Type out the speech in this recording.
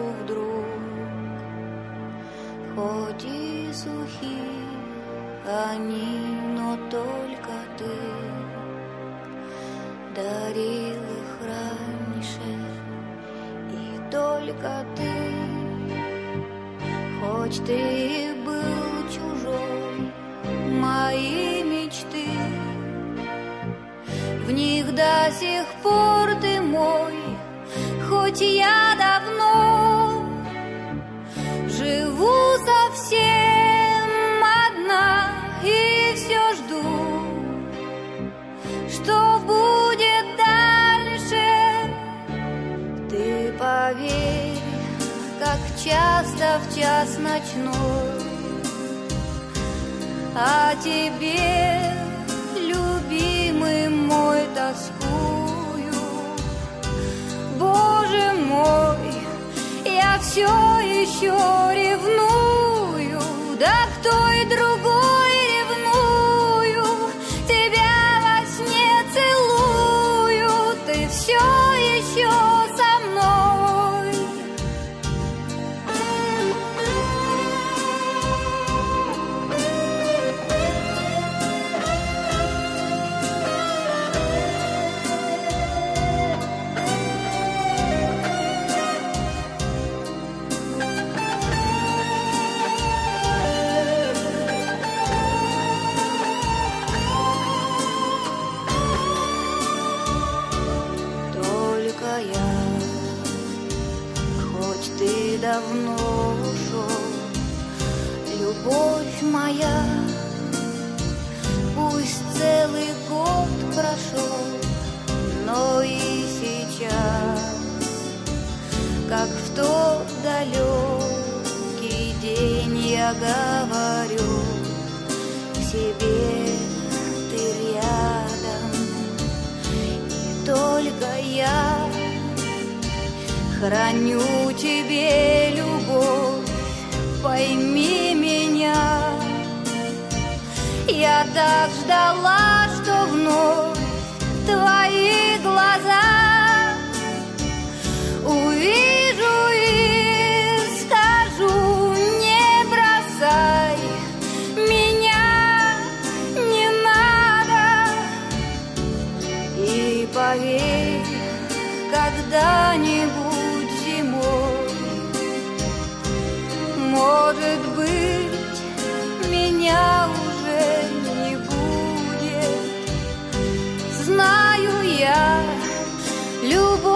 вдруг. Хоть и сухи они, но только ты дарил их раньше, и только ты. Хоть ты и был чужой, мои мечты, в них до сих пор ты мой. Хоть я давно живу совсем одна и все жду, что будет дальше. Ты поверь, как часто в час ночной о тебе, любимый мой, тоскую. Боже мой, я все еще ревную, да к той другой ревную, тебя во сне целую, ты все еще со мной. Давно ушел, любовь моя, пусть целый год прошел, но и сейчас, как в тот далекий день, я говорю себе, ты рядом, и только я храню тебе любовь, пойми меня. Я так ждала, что вновь твои глаза увижу и скажу: не бросай меня, не надо. И поверь, когда-нибудь может быть, меня уже не будет. Знаю я, любовь